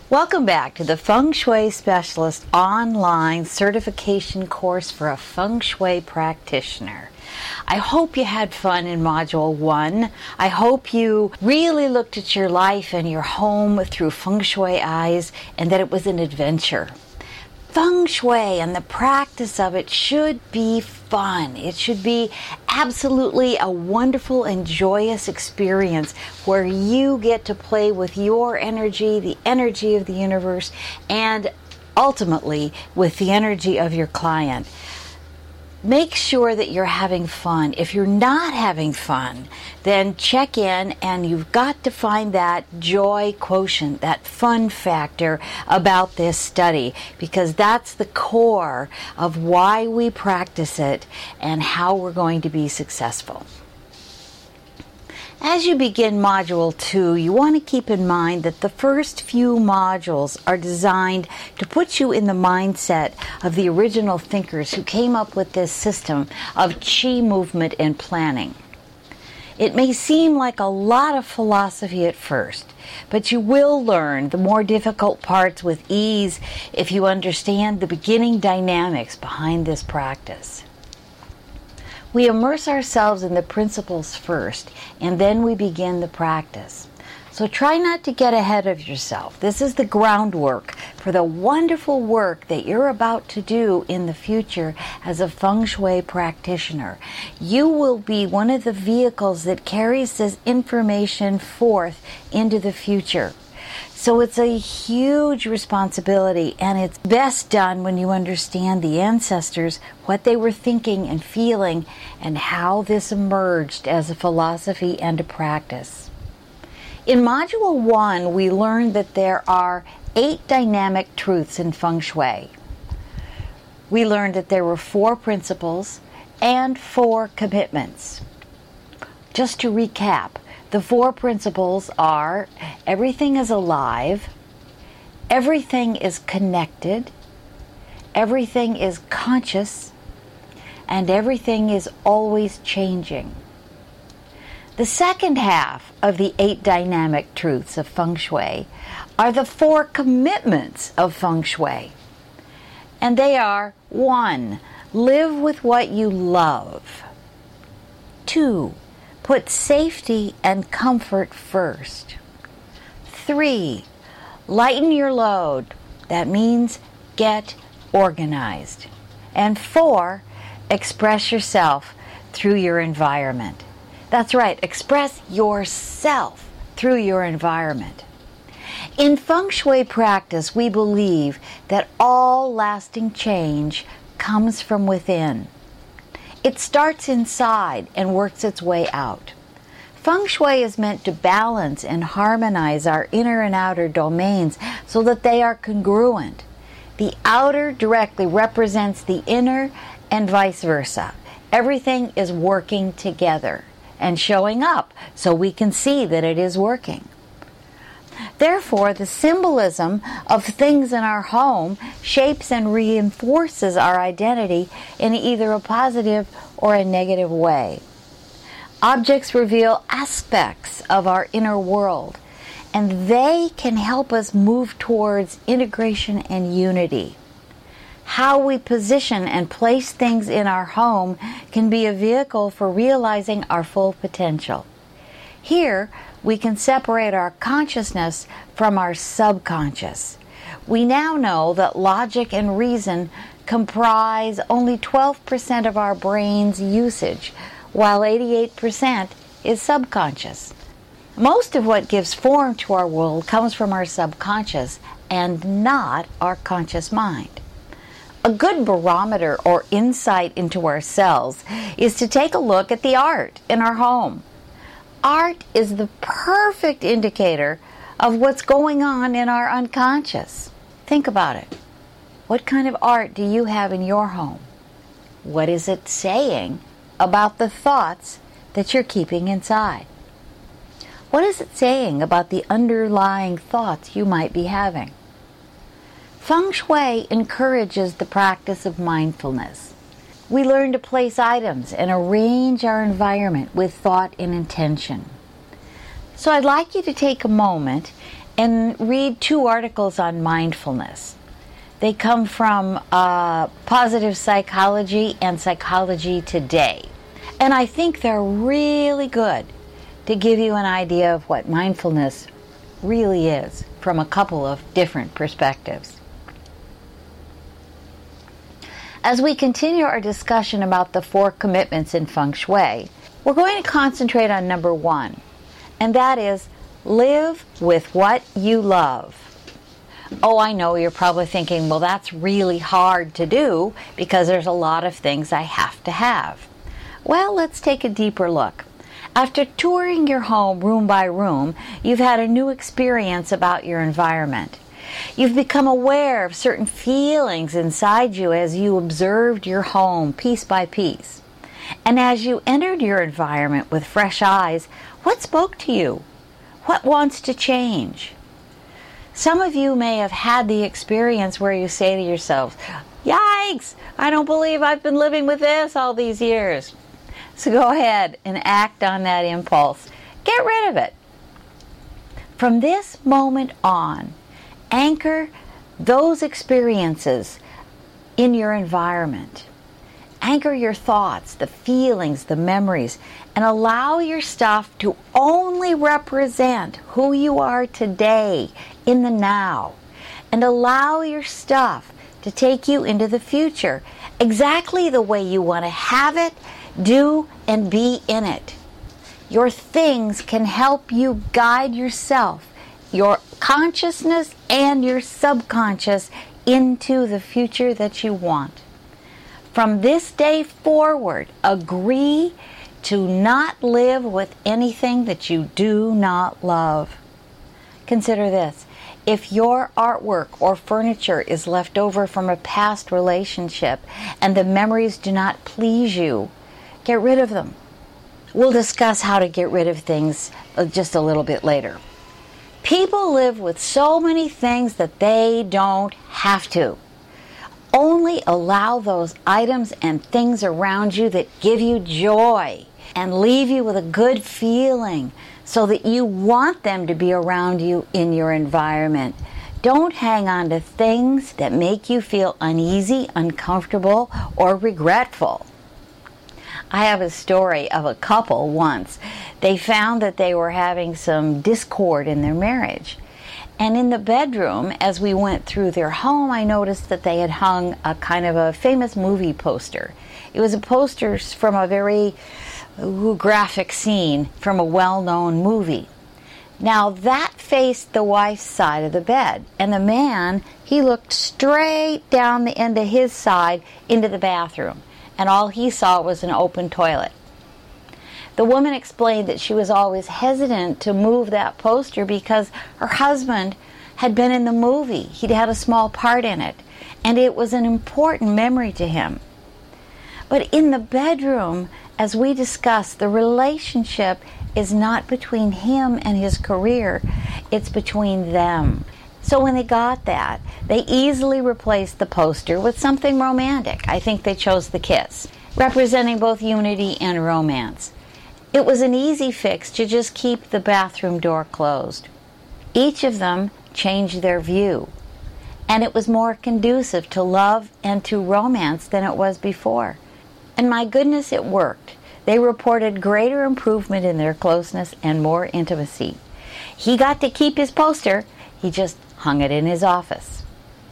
Welcome back to the Feng Shui Specialist online certification course for a Feng Shui practitioner. I hope you had fun in Module 1. I hope you really looked at your life and your home through Feng Shui eyes and that it was an adventure. Feng Shui and the practice of it should be fun. It should be absolutely a wonderful and joyous experience where you get to play with your energy, the energy of the universe, and ultimately with the energy of your client. Make sure that you're having fun. If you're not having fun, then check in and you've got to find that joy quotient, that fun factor about this study, because that's the core of why we practice it and how we're going to be successful. As you begin Module 2, you want to keep in mind that the first few modules are designed to put you in the mindset of the original thinkers who came up with this system of Qi movement and planning. It may seem like a lot of philosophy at first, but you will learn the more difficult parts with ease if you understand the beginning dynamics behind this practice. We immerse ourselves in the principles first, and then we begin the practice. So try not to get ahead of yourself. This is the groundwork for the wonderful work that you're about to do in the future as a Feng Shui practitioner. You will be one of the vehicles that carries this information forth into the future. So it's a huge responsibility, and it's best done when you understand the ancestors, what they were thinking and feeling, and how this emerged as a philosophy and a practice. In Module 1, we learned that there are 8 dynamic truths in Feng Shui. We learned that there were 4 principles and 4 commitments. Just to recap, the 4 principles are: everything is alive, everything is connected, everything is conscious, and everything is always changing. The second half of the 8 dynamic truths of Feng Shui are the 4 commitments of Feng Shui. And they are: 1. Live with what you love. 2. Put safety and comfort first. 3. Lighten your load. That means get organized. And 4. Express yourself through your environment. That's right, express yourself through your environment. In Feng Shui practice, we believe that all lasting change comes from within. It starts inside and works its way out. Feng Shui is meant to balance and harmonize our inner and outer domains so that they are congruent. The outer directly represents the inner and vice versa. Everything is working together and showing up so we can see that it is working. Therefore, the symbolism of things in our home shapes and reinforces our identity in either a positive or a negative way. Objects reveal aspects of our inner world, and they can help us move towards integration and unity. How we position and place things in our home can be a vehicle for realizing our full potential. Here, we can separate our consciousness from our subconscious. We now know that logic and reason comprise only 12% of our brain's usage, while 88% is subconscious. Most of what gives form to our world comes from our subconscious and not our conscious mind. A good barometer or insight into ourselves is to take a look at the art in our home. Art is the perfect indicator of what's going on in our unconscious. Think about it. What kind of art do you have in your home? What is it saying about the thoughts that you're keeping inside? What is it saying about the underlying thoughts you might be having? Feng Shui encourages the practice of mindfulness. We learn to place items and arrange our environment with thought and intention. So I'd like you to take a moment and read 2 articles on mindfulness. They come from Positive Psychology and Psychology Today. And I think they're really good to give you an idea of what mindfulness really is from a couple of different perspectives. As we continue our discussion about the 4 commitments in Feng Shui, we're going to concentrate on number 1, and that is live with what you love. Oh, I know you're probably thinking, well, that's really hard to do because there's a lot of things I have to have. Well, let's take a deeper look. After touring your home room by room, you've had a new experience about your environment. You've become aware of certain feelings inside you as you observed your home piece by piece. And as you entered your environment with fresh eyes, what spoke to you? What wants to change? Some of you may have had the experience where you say to yourselves, "Yikes! I don't believe I've been living with this all these years." So go ahead and act on that impulse. Get rid of it. From this moment on, anchor those experiences in your environment. Anchor your thoughts, the feelings, the memories, and allow your stuff to only represent who you are today, in the now. And allow your stuff to take you into the future, exactly the way you want to have it, do, and be in it. Your things can help you guide yourself, your consciousness and your subconscious into the future that you want. From this day forward, agree to not live with anything that you do not love. Consider this. If your artwork or furniture is left over from a past relationship and the memories do not please you, get rid of them. We'll discuss how to get rid of things just a little bit later. People live with so many things that they don't have to. Only allow those items and things around you that give you joy and leave you with a good feeling so that you want them to be around you in your environment. Don't hang on to things that make you feel uneasy, uncomfortable, or regretful. I have a story of a couple once. They found that they were having some discord in their marriage. And in the bedroom, as we went through their home, I noticed that they had hung a kind of a famous movie poster. It was a poster from a very graphic scene from a well-known movie. Now that faced the wife's side of the bed, and the man, he looked straight down the end of his side into the bathroom, and all he saw was an open toilet. The woman explained that she was always hesitant to move that poster because her husband had been in the movie. He'd had a small part in it, and it was an important memory to him. But in the bedroom, as we discussed, the relationship is not between him and his career, it's between them. So when they got that, they easily replaced the poster with something romantic. I think they chose the kiss, representing both unity and romance. It was an easy fix to just keep the bathroom door closed. Each of them changed their view, and it was more conducive to love and to romance than it was before. And my goodness, it worked. They reported greater improvement in their closeness and more intimacy. He got to keep his poster, he just hung it in his office.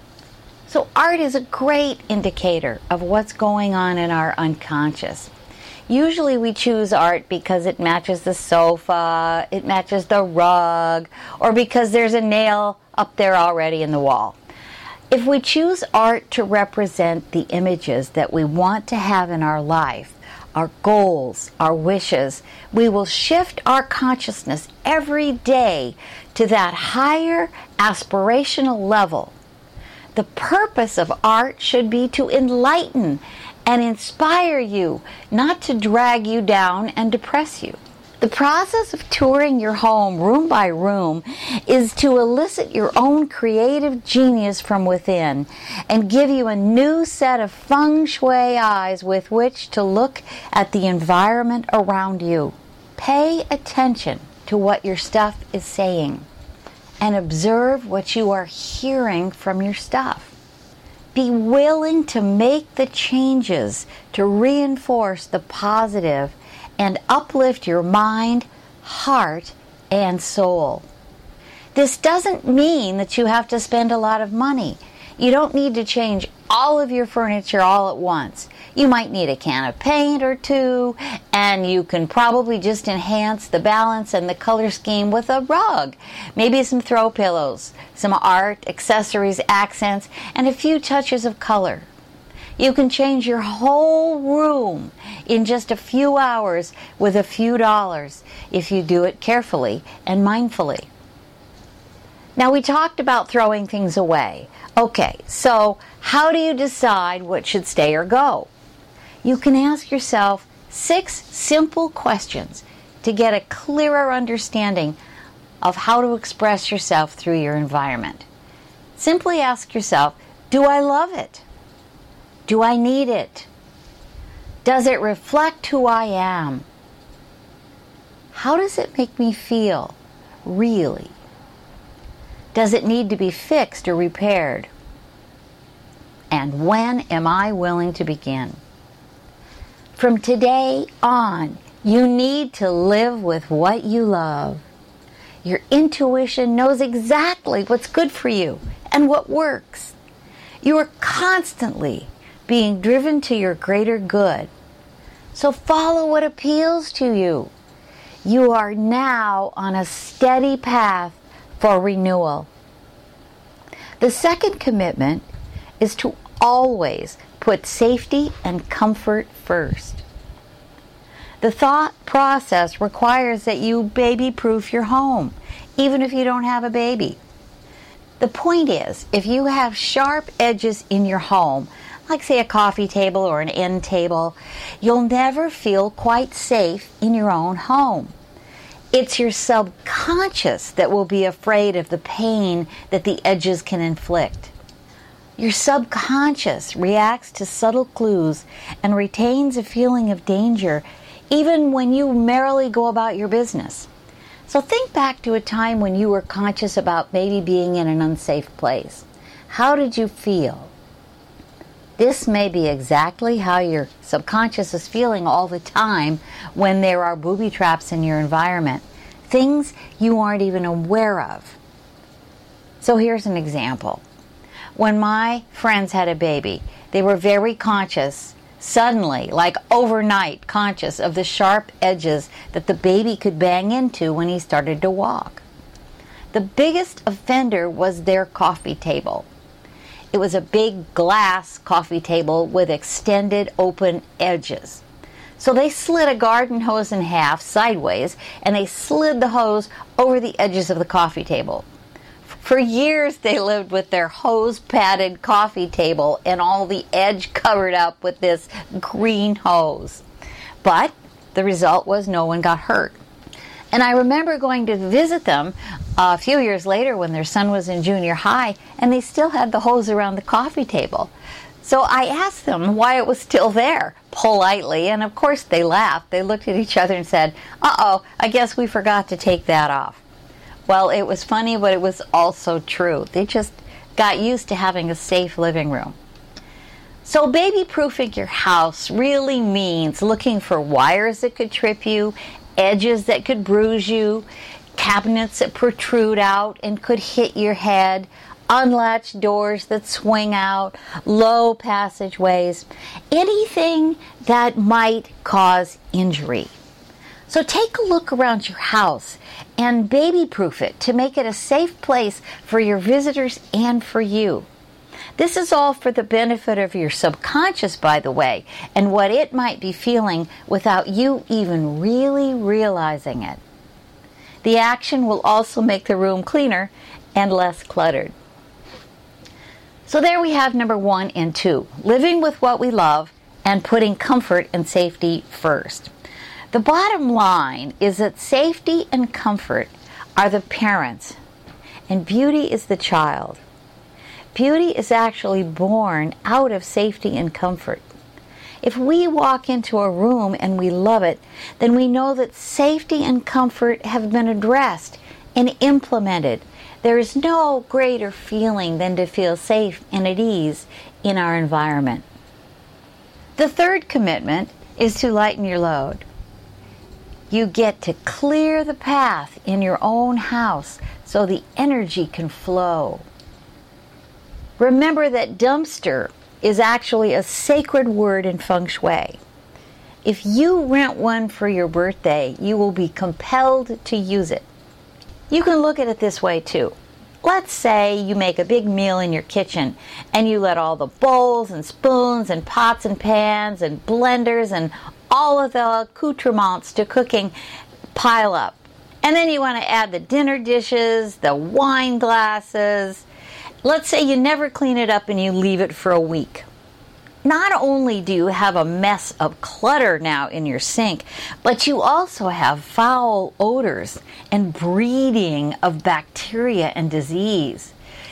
So art is a great indicator of what's going on in our unconscious. Usually we choose art because it matches the sofa, it matches the rug, or because there's a nail up there already in the wall. If we choose art to represent the images that we want to have in our life, our goals, our wishes, we will shift our consciousness every day to that higher aspirational level. The purpose of art should be to enlighten and inspire you, not to drag you down and depress you. The process of touring your home room by room is to elicit your own creative genius from within and give you a new set of feng shui eyes with which to look at the environment around you. Pay attention to what your stuff is saying. and observe what you are hearing from your stuff. Be willing to make the changes to reinforce the positive and uplift your mind, heart, and soul. This doesn't mean that you have to spend a lot of money. You don't need to change all of your furniture all at once. You might need a can of paint or two, and you can probably just enhance the balance and the color scheme with a rug, maybe some throw pillows, some art, accessories, accents, and a few touches of color. You can change your whole room in just a few hours with a few dollars if you do it carefully and mindfully. Now, we talked about throwing things away. Okay, so how do you decide what should stay or go? You can ask yourself 6 simple questions to get a clearer understanding of how to express yourself through your environment. Simply ask yourself, do I love it? Do I need it? Does it reflect who I am? How does it make me feel, really? Does it need to be fixed or repaired? And when am I willing to begin? From today on, you need to live with what you love. Your intuition knows exactly what's good for you and what works. You are constantly being driven to your greater good. So follow what appeals to you. You are now on a steady path for renewal. The second commitment is to always put safety and comfort first. The thought process requires that you baby-proof your home, even if you don't have a baby. The point is, if you have sharp edges in your home, like say a coffee table or an end table, you'll never feel quite safe in your own home. It's your subconscious that will be afraid of the pain that the edges can inflict. Your subconscious reacts to subtle clues and retains a feeling of danger even when you merrily go about your business. So think back to a time when you were conscious about maybe being in an unsafe place. How did you feel? This may be exactly how your subconscious is feeling all the time when there are booby traps in your environment, things you aren't even aware of. So here's an example. When my friends had a baby, they were very conscious, suddenly, like overnight, conscious of the sharp edges that the baby could bang into when he started to walk. The biggest offender was their coffee table. It was a big glass coffee table with extended open edges. So they slid a garden hose in half sideways, and they slid the hose over the edges of the coffee table. For years they lived with their hose-padded coffee table and all the edge covered up with this green hose. But the result was no one got hurt. And I remember going to visit them a few years later when their son was in junior high, and they still had the hose around the coffee table. So I asked them why it was still there, politely, and of course they laughed. They looked at each other and said, "Uh-oh, I guess we forgot to take that off." Well, it was funny, but it was also true. They just got used to having a safe living room. So baby-proofing your house really means looking for wires that could trip you, edges that could bruise you, cabinets that protrude out and could hit your head, unlatched doors that swing out, low passageways, anything that might cause injury. So take a look around your house and baby-proof it to make it a safe place for your visitors and for you. This is all for the benefit of your subconscious, by the way, and what it might be feeling without you even really realizing it. The action will also make the room cleaner and less cluttered. So there we have number 1 and 2, living with what we love and putting comfort and safety first. The bottom line is that safety and comfort are the parents, and beauty is the child. Beauty is actually born out of safety and comfort. If we walk into a room and we love it, then we know that safety and comfort have been addressed and implemented. There is no greater feeling than to feel safe and at ease in our environment. The third commitment is to lighten your load. You get to clear the path in your own house so the energy can flow. Remember that dumpster is actually a sacred word in Feng Shui. If you rent one for your birthday, you will be compelled to use it. You can look at it this way too. Let's say you make a big meal in your kitchen and you let all the bowls and spoons and pots and pans and blenders and all of the accoutrements to cooking pile up. And then you want to add the dinner dishes, the wine glasses. Let's say you never clean it up and you leave it for a week. Not only do you have a mess of clutter now in your sink, but you also have foul odors and breeding of bacteria and disease.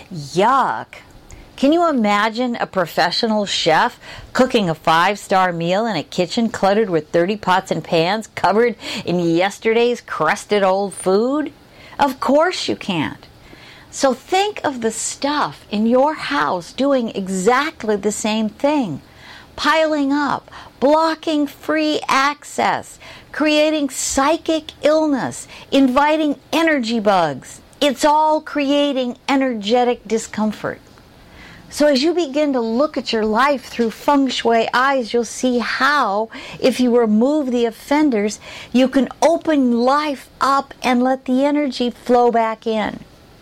Yuck! Can you imagine a professional chef cooking a 5-star meal in a kitchen cluttered with 30 pots and pans covered in yesterday's crusted old food? Of course you can't. So think of the stuff in your house doing exactly the same thing. Piling up, blocking free access, creating psychic illness, inviting energy bugs. It's all creating energetic discomfort. So as you begin to look at your life through Feng Shui eyes, you'll see how, if you remove the offenders, you can open life up and let the energy flow back in.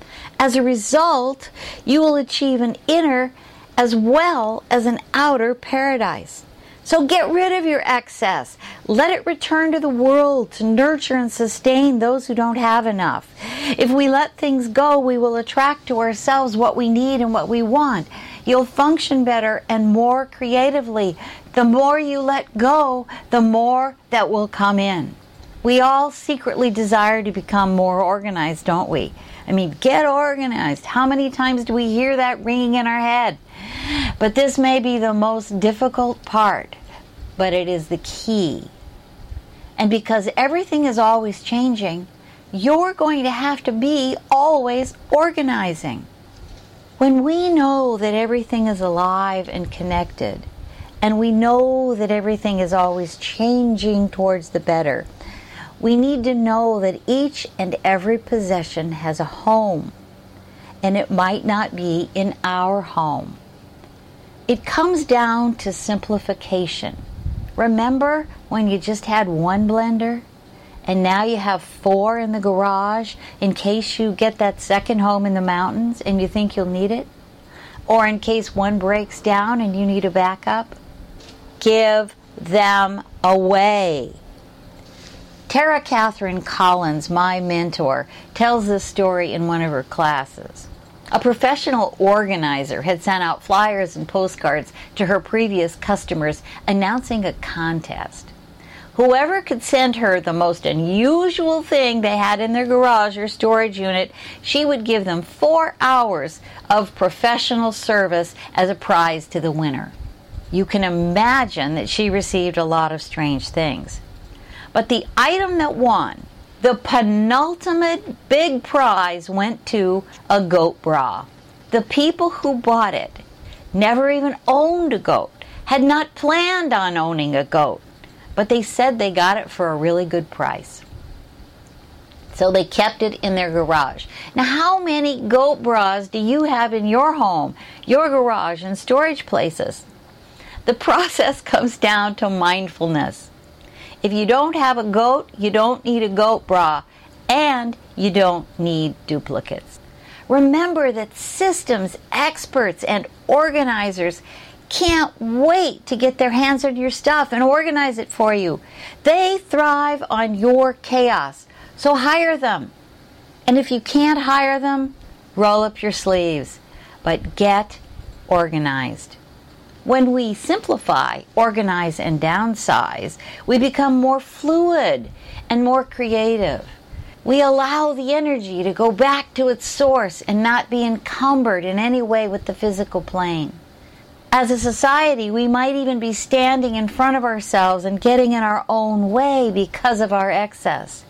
As a result, you will achieve an inner as well as an outer paradise. So get rid of your excess. Let it return to the world to nurture and sustain those who don't have enough. If we let things go, we will attract to ourselves what we need and what we want. You'll function better and more creatively. The more you let go, the more that will come in. We all secretly desire to become more organized, don't we? I mean, get organized. How many times do we hear that ringing in our head? But this may be the most difficult part, but it is the key. And because everything is always changing, you're going to have to be always organizing. When we know that everything is alive and connected, and we know that everything is always changing towards the better, we need to know that each and every possession has a home, and it might not be in our home. It comes down to simplification. Remember when you just had one blender, and now you have 4 in the garage in case you get that second home in the mountains and you think you'll need it? Or in case one breaks down and you need a backup? Give them away. Tara Catherine Collins, my mentor, tells this story in one of her classes. A professional organizer had sent out flyers and postcards to her previous customers announcing a contest. Whoever could send her the most unusual thing they had in their garage or storage unit, she would give them 4 hours of professional service as a prize to the winner. You can imagine that she received a lot of strange things. But the item that won, the penultimate big prize, went to a goat bra. The people who bought it never even owned a goat, had not planned on owning a goat, but they said they got it for a really good price. So they kept it in their garage. Now, how many goat bras do you have in your home, your garage, and storage places? The process comes down to mindfulness. If you don't have a goat, you don't need a goat bra, and you don't need duplicates. Remember that systems experts and organizers can't wait to get their hands on your stuff and organize it for you. They thrive on your chaos, so hire them. And if you can't hire them, roll up your sleeves, but get organized. When we simplify, organize, and downsize, we become more fluid and more creative. We allow the energy to go back to its source and not be encumbered in any way with the physical plane. As a society, we might even be standing in front of ourselves and getting in our own way because of our excess.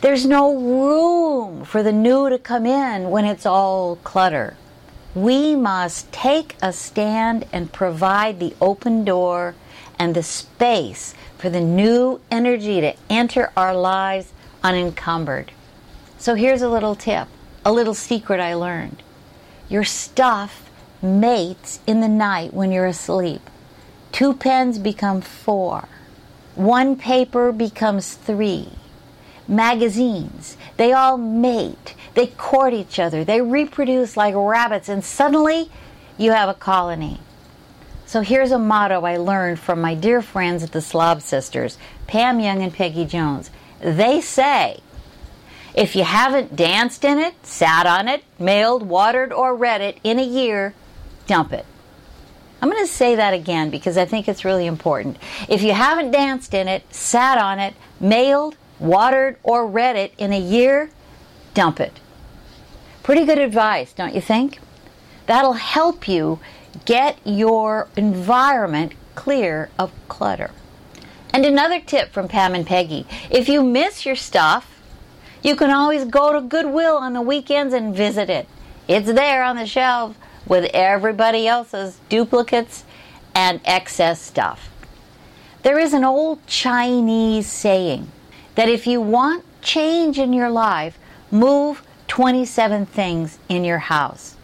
There's no room for the new to come in when it's all clutter. We must take a stand and provide the open door and the space for the new energy to enter our lives unencumbered. So here's a little tip, a little secret I learned. Your stuff mates in the night when you're asleep. 2 pens become 4. 1 paper becomes 3. Magazines, they all mate, they court each other, they reproduce like rabbits, and suddenly you have a colony. So here's a motto I learned from my dear friends at the Slob Sisters, Pam Young and Peggy Jones. They say, if you haven't danced in it, sat on it, mailed, watered, or read it in a year, dump it. I'm going to say that again because I think it's really important. If you haven't danced in it, sat on it, mailed, watered, or read it in a year, dump it. Pretty good advice, don't you think? That'll help you get your environment clear of clutter. And another tip from Pam and Peggy, if you miss your stuff, you can always go to Goodwill on the weekends and visit it. It's there on the shelf with everybody else's duplicates and excess stuff. There is an old Chinese saying that if you want change in your life, move 27 things in your house.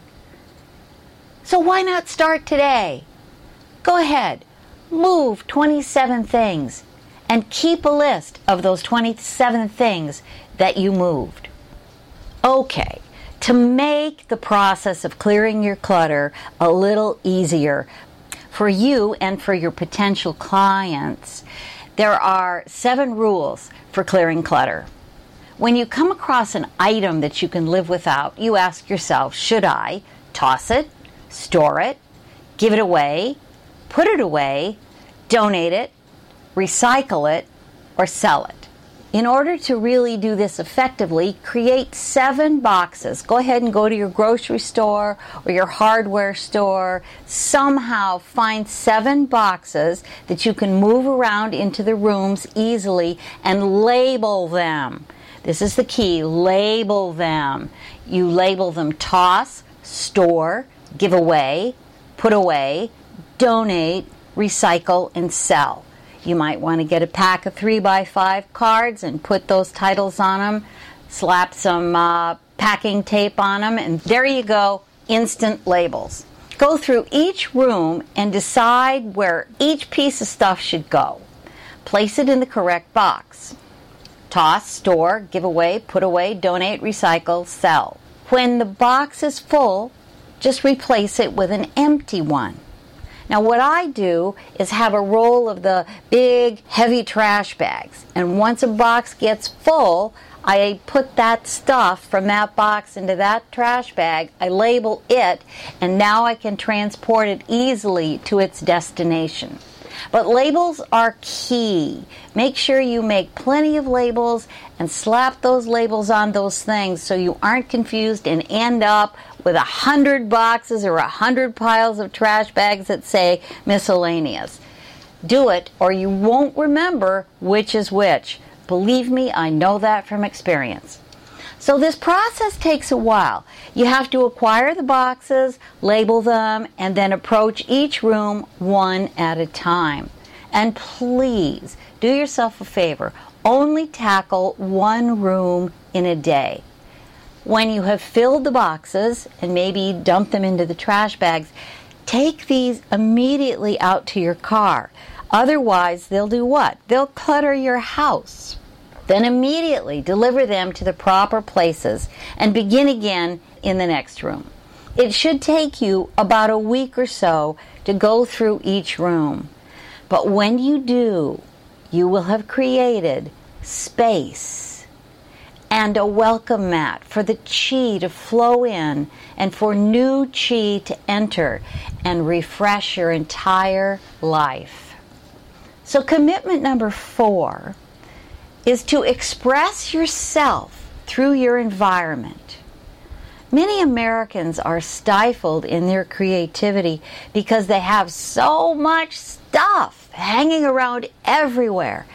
So why not start today? Go ahead, move 27 things and keep a list of those 27 things that you moved. Okay, to make the process of clearing your clutter a little easier for you and for your potential clients, there are 7 rules for clearing clutter. When you come across an item that you can live without, you ask yourself, should I toss it, store it, give it away, put it away, donate it, recycle it, or sell it? In order to really do this effectively, create 7 boxes. Go ahead and go to your grocery store or your hardware store. Somehow find 7 boxes that you can move around into the rooms easily and label them. This is the key, label them. You label them toss, store, give away, put away, donate, recycle, and sell. You might want to get a pack of 3x5 cards and put those titles on them, slap some packing tape on them, and there you go, instant labels. Go through each room and decide where each piece of stuff should go. Place it in the correct box. Toss, store, give away, put away, donate, recycle, sell. When the box is full, just replace it with an empty one. Now what I do is have a roll of the big heavy trash bags, and once a box gets full, I put that stuff from that box into that trash bag, I label it, and now I can transport it easily to its destination. But labels are key. Make sure you make plenty of labels and slap those labels on those things so you aren't confused and end up with 100 boxes or 100 piles of trash bags that say miscellaneous. Do it or you won't remember which is which. Believe me, I know that from experience. So this process takes a while. You have to acquire the boxes, label them, and then approach each room one at a time. And please, do yourself a favor. Only tackle one room in a day. When you have filled the boxes and maybe dump them into the trash bags, take these immediately out to your car. Otherwise, they'll do what? They'll clutter your house. Then immediately deliver them to the proper places and begin again in the next room. It should take you about a week or so to go through each room. But when you do, you will have created space and a welcome mat for the chi to flow in and for new chi to enter and refresh your entire life. So commitment number 4 is to express yourself through your environment. Many Americans are stifled in their creativity because they have so much stuff hanging around everywhere.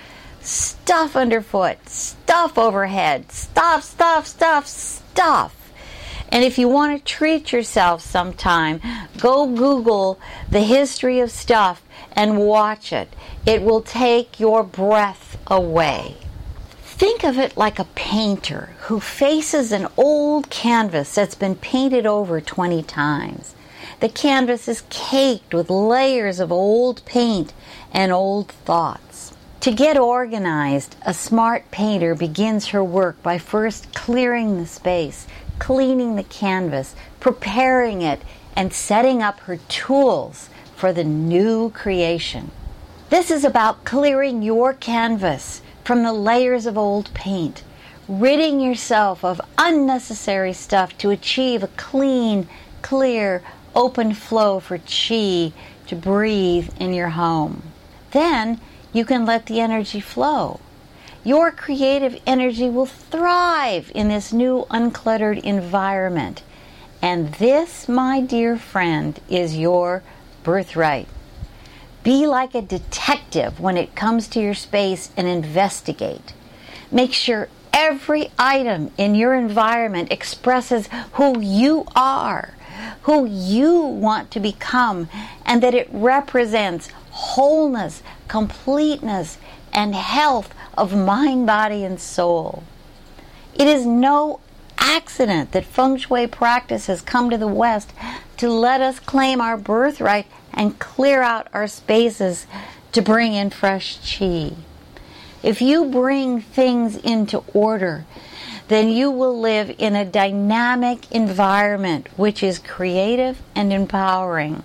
stuff underfoot, stuff overhead, stuff, stuff, stuff, stuff. And if you want to treat yourself sometime, go Google the history of stuff and watch it. It will take your breath away. Think of it like a painter who faces an old canvas that's been painted over 20 times. The canvas is caked with layers of old paint and old thoughts. To get organized, a smart painter begins her work by first clearing the space, cleaning the canvas, preparing it, and setting up her tools for the new creation. This is about clearing your canvas from the layers of old paint, ridding yourself of unnecessary stuff to achieve a clean, clear, open flow for chi to breathe in your home. Then you can let the energy flow. Your creative energy will thrive in this new uncluttered environment. And this, my dear friend, is your birthright. Be like a detective when it comes to your space and investigate. Make sure every item in your environment expresses who you are, who you want to become, and that it represents wholeness, completeness, and health of mind, body, and soul. It is no accident that Feng Shui practice has come to the West to let us claim our birthright and clear out our spaces to bring in fresh chi. If you bring things into order, then you will live in a dynamic environment which is creative and empowering.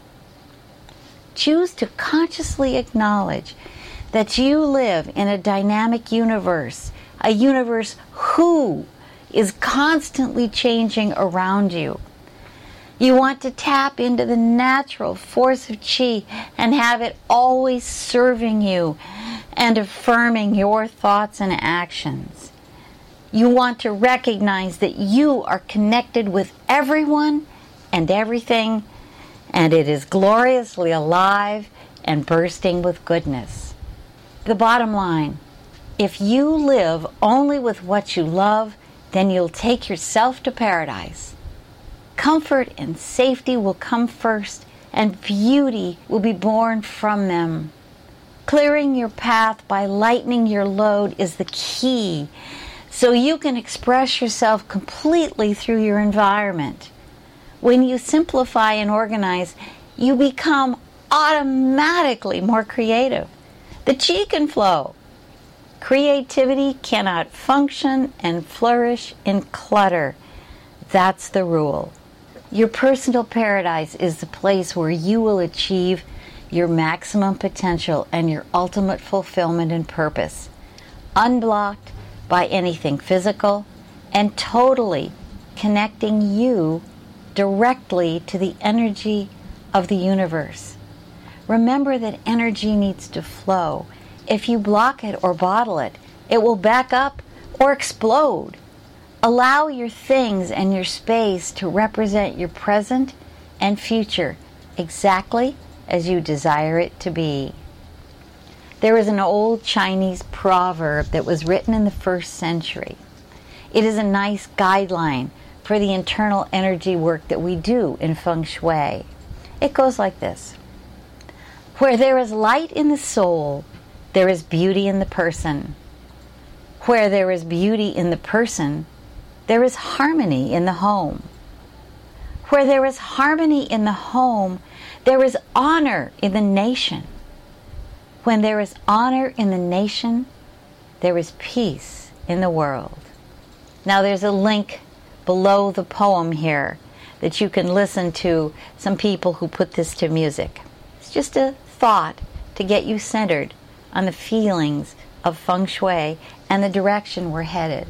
Choose to consciously acknowledge that you live in a dynamic universe, a universe who is constantly changing around you. You want to tap into the natural force of chi and have it always serving you and affirming your thoughts and actions. You want to recognize that you are connected with everyone and everything, and it is gloriously alive and bursting with goodness. The bottom line, if you live only with what you love, then you'll take yourself to paradise. Comfort and safety will come first, and beauty will be born from them. Clearing your path by lightening your load is the key, so you can express yourself completely through your environment. When you simplify and organize, you become automatically more creative. The chi can flow. Creativity cannot function and flourish in clutter. That's the rule. Your personal paradise is the place where you will achieve your maximum potential and your ultimate fulfillment and purpose, unblocked by anything physical and totally connecting you directly to the energy of the universe. Remember that energy needs to flow. If you block it or bottle it, it will back up or explode. Allow your things and your space to represent your present and future exactly as you desire it to be. There is an old Chinese proverb that was written in the 1st century. It is a nice guideline for the internal energy work that we do in Feng Shui. It goes like this. Where there is light in the soul, there is beauty in the person. Where there is beauty in the person, there is harmony in the home. Where there is harmony in the home, there is honor in the nation. When there is honor in the nation, there is peace in the world. Now there's a link below the poem here that you can listen to some people who put this to music. It's just a thought to get you centered on the feelings of Feng Shui and the direction we're headed.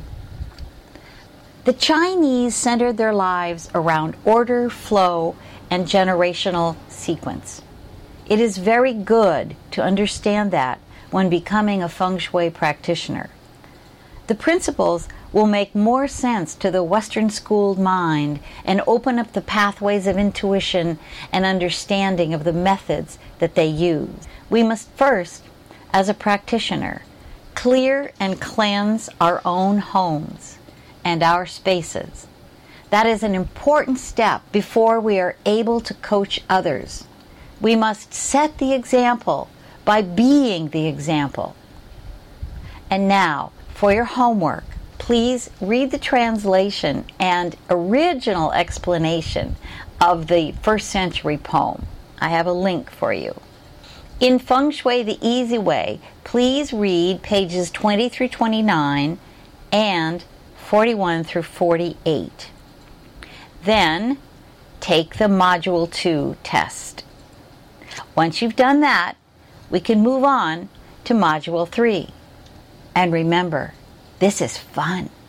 The Chinese centered their lives around order, flow, and generational sequence. It is very good to understand that when becoming a Feng Shui practitioner. The principles will make more sense to the Western-schooled mind and open up the pathways of intuition and understanding of the methods that they use. We must first, as a practitioner, clear and cleanse our own homes and our spaces. That is an important step before we are able to coach others. We must set the example by being the example. And now, for your homework, please read the translation and original explanation of the first century poem. I have a link for you. In Feng Shui the Easy Way, please read pages 20 through 29 and 41 through 48. Then, take the Module 2 test. Once you've done that, we can move on to Module 3. And remember, this is fun.